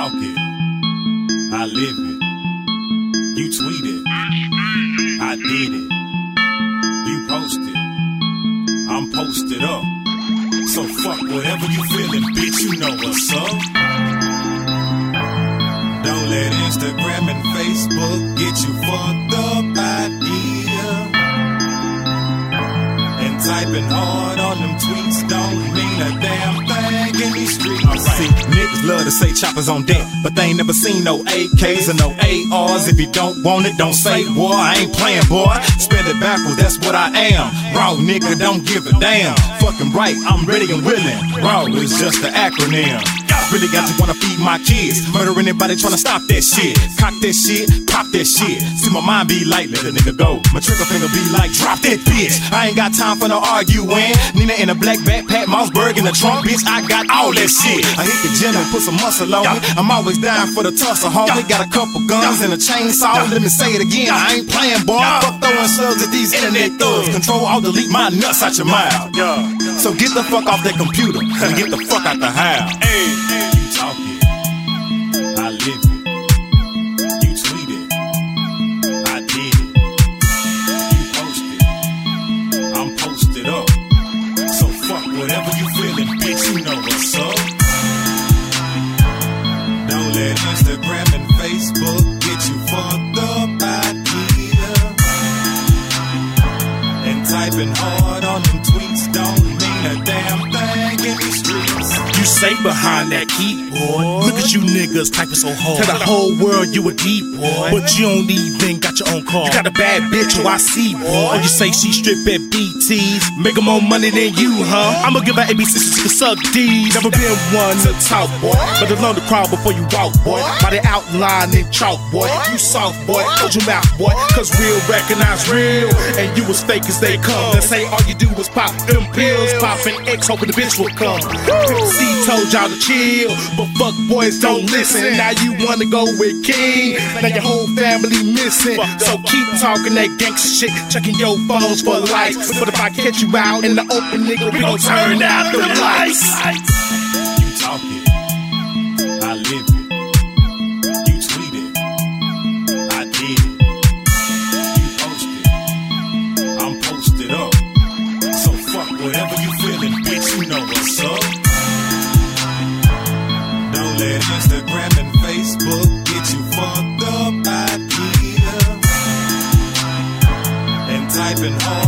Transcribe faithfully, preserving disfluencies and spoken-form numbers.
talk it, I live it. You tweet it, I did it. You post it, I'm posted up. So fuck whatever you feeling, bitch, you know what's up. Don't let Instagram and Facebook get you fucked up idea. And typing hard on them tweets don't mean a damn thing in these streets. Right. See, niggas love to say choppers on deck, but they ain't never seen no A Ks or no A Rs. If you don't want it, don't say, boy, I ain't playing, boy. Spell it backwards, that's what I am. Wrong nigga, don't give a damn. Fucking right, I'm ready and willing. Wrong is just an acronym. Really got to wanna feed my kids. Murder anybody tryna stop that shit. Cock that shit, pop that shit. See my mind be like, let a nigga go. My trigger finger be like, drop that bitch. I ain't got time for no arguing. Nina in a black backpack, Mossberg in the trunk, bitch. I got all that shit. I hit the gym and put some muscle on it. I'm always down for the tussle, homie. Got a couple guns and a chainsaw. Let me say it again, I ain't playing, boy. Fuck throwing slugs at these internet thugs. Control, I'll delete my nuts out your mouth. So get the fuck off that computer and get the fuck out the house. Hey. You talk it, I live it. You tweet it, I did it. You post it, I'm posted up. So fuck whatever you feeling, bitch, you know what's up. Don't let Instagram and Facebook get you fucked up idea. And typing hard on them tweets don't mean a damn thing in the streets. You say behind that keyboard, look at you niggas typing so hard. Tell the whole world you a deep boy, but you don't even got your own car. You got a bad bitch who I see, boy. Or you say she strip at B Ts, making more money than you, huh? I'ma give her A B C so she can suck D's. Never been one to talk, boy, but to learn the crowd before you walk, boy. By the outline and chalk, boy. You soft, boy, close your mouth, boy. Cause real recognize real, and you as fake as they come. They say all you do is pop them pills, popping X, hoping the bitch will come. See, told y'all to chill, but fuck boys don't listen. Now you wanna go with King, now your whole family missing. So keep talking that gangsta shit, checking your phones for likes. But if I catch you out in the open, nigga, we gon' turn out the lights. You talk it, I live it. You tweet it, I did it. You post it, I'm posted up. So fuck whatever you feeling, bitch, you know what's up. Don't let Instagram and Facebook get you fucked up idea. And typing hard